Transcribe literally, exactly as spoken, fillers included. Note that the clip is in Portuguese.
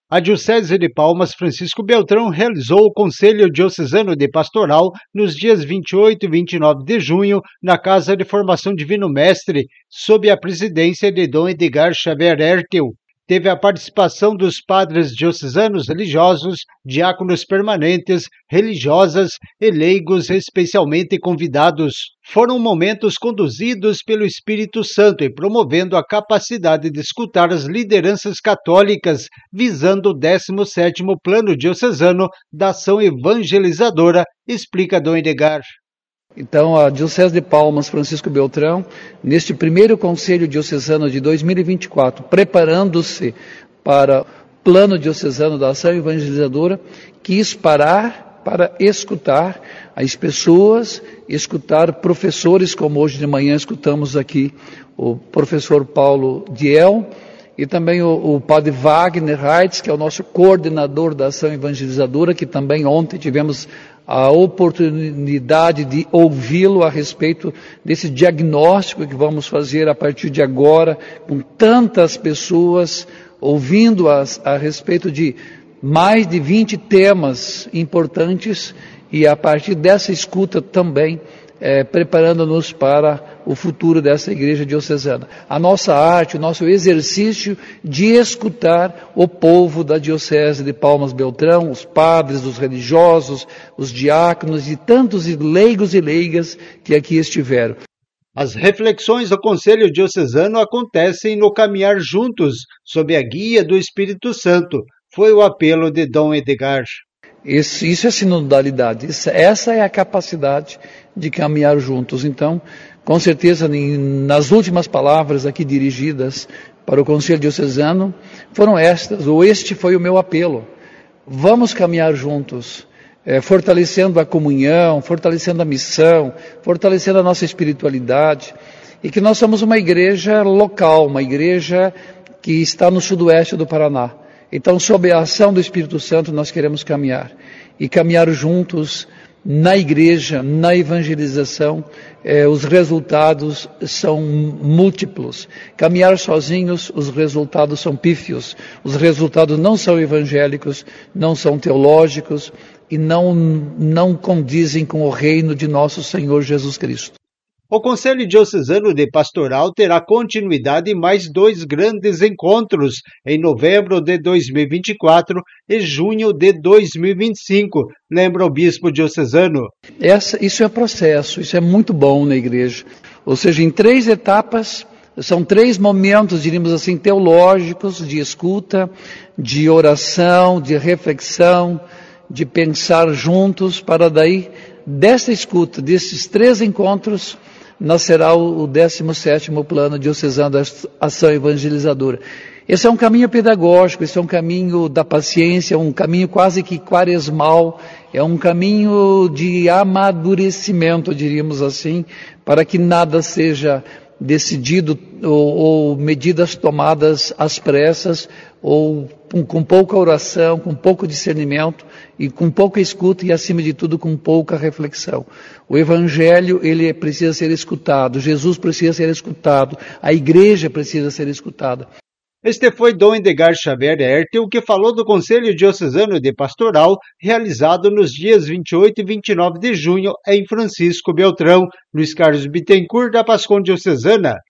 A Diocese de Palmas Francisco Beltrão realizou o Conselho Diocesano de Pastoral nos dias vinte e oito e vinte e nove de junho, na Casa de Formação Divino Mestre, sob a presidência de Dom Edgar Xavier Hertel. Teve a participação dos padres diocesanos religiosos, diáconos permanentes, religiosas e leigos especialmente convidados. Foram momentos conduzidos pelo Espírito Santo e promovendo a capacidade de escutar as lideranças católicas, visando o décimo sétimo Plano Diocesano da Ação Evangelizadora, explica Dom Edgar. Então, a Diocese de Palmas Francisco Beltrão, neste primeiro Conselho Diocesano de dois mil e vinte e quatro, preparando-se para o Plano Diocesano da Ação Evangelizadora, quis parar para escutar as pessoas, escutar professores, como hoje de manhã escutamos aqui o professor Paulo Diel, e também o, o padre Wagner Reitz, que é o nosso coordenador da Ação Evangelizadora, que também ontem tivemos a oportunidade de ouvi-lo a respeito desse diagnóstico que vamos fazer a partir de agora, com tantas pessoas ouvindo-as a respeito de mais de vinte temas importantes, e a partir dessa escuta também é, preparando-nos para o futuro dessa igreja diocesana. A nossa arte, o nosso exercício de escutar o povo da Diocese de Palmas Beltrão, os padres, os religiosos, os diáconos e tantos leigos e leigas que aqui estiveram. As reflexões do Conselho Diocesano acontecem no Caminhar Juntos, sob a guia do Espírito Santo. Foi o apelo de Dom Edgar. Isso, isso é sinodalidade, isso, essa é a capacidade de caminhar juntos. Então, com certeza, nas últimas palavras aqui dirigidas para o Conselho Diocesano, foram estas, ou este foi o meu apelo. Vamos caminhar juntos, é, fortalecendo a comunhão, fortalecendo a missão, fortalecendo a nossa espiritualidade, e que nós somos uma igreja local, uma igreja que está no sudoeste do Paraná. Então, sob a ação do Espírito Santo, nós queremos caminhar, e caminhar juntos na igreja, na evangelização. Eh, os resultados são múltiplos. Caminhar sozinhos, os resultados são pífios, os resultados não são evangélicos, não são teológicos, e não, não condizem com o reino de nosso Senhor Jesus Cristo. O Conselho Diocesano de Pastoral terá continuidade em mais dois grandes encontros, em novembro de dois mil e vinte e quatro e junho de dois mil e vinte e cinco, lembra o Bispo Diocesano. Essa, isso é processo, isso é muito bom na igreja. Ou seja, em três etapas, são três momentos, diríamos assim, teológicos, de escuta, de oração, de reflexão, de pensar juntos, para daí, dessa escuta, desses três encontros, nascerá o décimo sétimo Plano Diocesano da Ação Evangelizadora. Esse é um caminho pedagógico, esse é um caminho da paciência, um caminho quase que quaresmal, é um caminho de amadurecimento, diríamos assim, para que nada seja decidido ou, ou medidas tomadas às pressas, ou com, com pouca oração, com pouco discernimento e com pouca escuta, e acima de tudo com pouca reflexão. O Evangelho, ele precisa ser escutado, Jesus precisa ser escutado, a igreja precisa ser escutada. Este foi Dom Edgar Xavier Hertel, que falou do Conselho Diocesano de Pastoral, realizado nos dias vinte e oito e vinte e nove de junho em Francisco Beltrão. Luiz Carlos Bittencourt, da Pascom Diocesana.